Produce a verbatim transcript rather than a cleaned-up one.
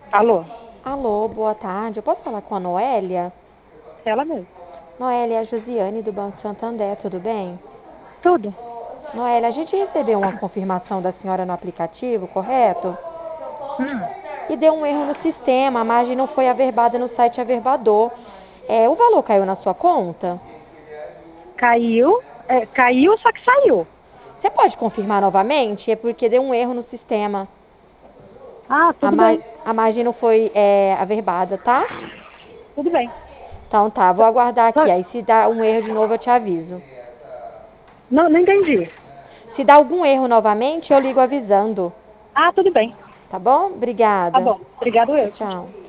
Alô? Alô, boa tarde. Eu posso falar com a Noélia? Ela mesmo. Noélia, é a Josiane do Banco Santander, tudo bem? Tudo? Noélia, a gente recebeu uma confirmação da senhora no aplicativo, correto? Hum. E deu um erro no sistema, a margem não foi averbada no site Averbador. É, o valor caiu na sua conta? Caiu, é, caiu, só que saiu. Você pode confirmar novamente? É porque deu um erro no sistema. Ah, A, tudo mar... bem, a margem não foi é, averbada, tá? tudo bem. Então tá, vou aguardar aqui. Não, Aí se dá um erro de novo, eu te aviso. não, não entendi. Se dá algum erro novamente, eu ligo avisando. Ah, tudo bem. Tá bom? Tá Obrigada. bom. Obrigado Tchau, eu. tchau.